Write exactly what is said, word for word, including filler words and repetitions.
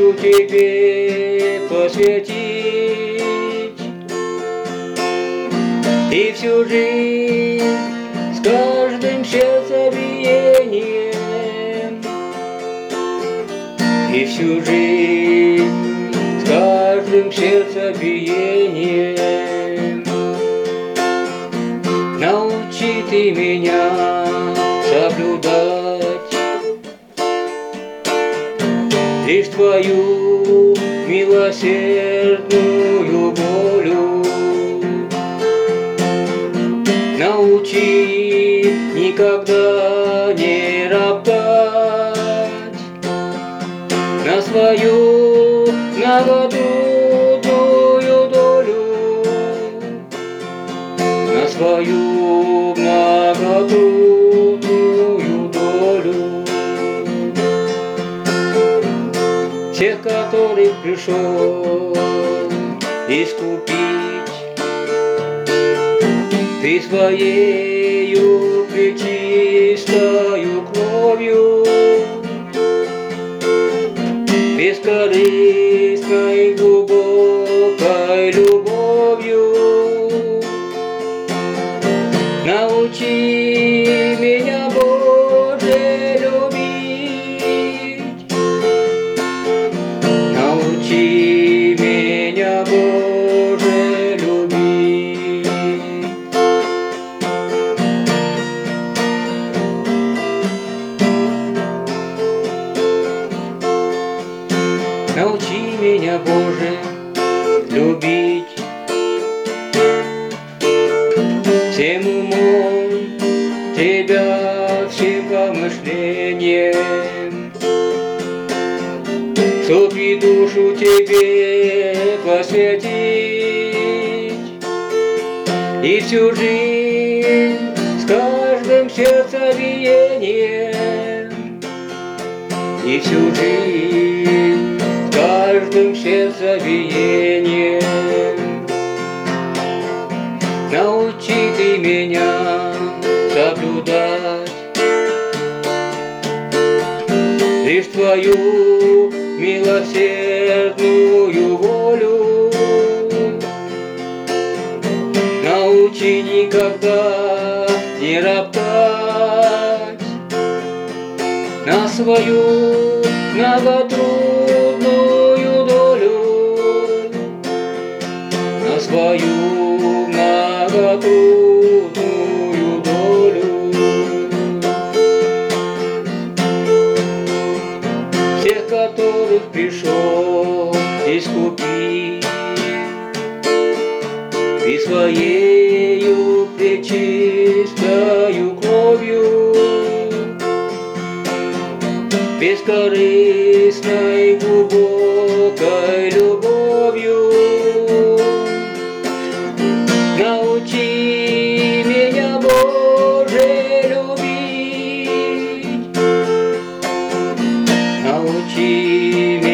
душу тебе посвятить и всю жизнь с каждым сердцебиением, и всю жизнь с каждым сердцебиением. Научи ты меня соблюдать лишь твою милосердную волю. Научи никогда не роптать на свою многотрудную долю, на свою многотрудную долю. Тех, которых пришел искупить ты своею пречистою кровью, бескорыстной глубокой любовью. Научи меня, Боже, любить, научи меня, Боже, любить. Научи меня, Боже, любить всем умом Тебя, всем помышлением, чтоб и душу Тебе посвятить и всю жизнь с каждым сердцебиением, и всю жизнь с каждым сердцебиением. Научи ты меня соблюдать лишь твою милосердную волю. Научи никогда не роптать на свою многотрудную долю, на свою многотрудную долю. Тех, которых пришел искупить ты своею пречистою кровью, бескорыстной глубокой любовью. Научи меня, Боже, любить, научи